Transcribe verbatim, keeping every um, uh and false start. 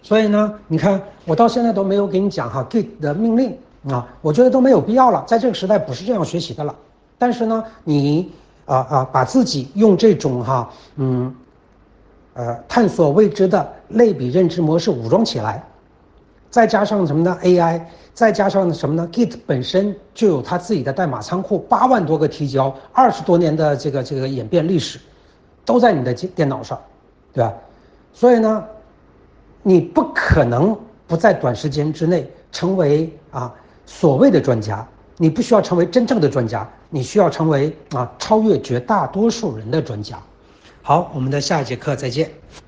所以呢，你看我到现在都没有给你讲哈 Git 的命令啊，我觉得都没有必要了，在这个时代不是这样学习的了。但是呢，你啊啊把自己用这种哈嗯呃探索未知的类比认知模式武装起来，再加上什么呢 A I， 再加上什么呢 Git 本身就有它自己的代码仓库，八万多个提交，二十多年的这个这个演变历史，都在你的电脑上，对吧？所以呢，你不可能不在短时间之内成为啊所谓的专家，你不需要成为真正的专家，你需要成为啊超越绝大多数人的专家。好，我们的下一节课再见。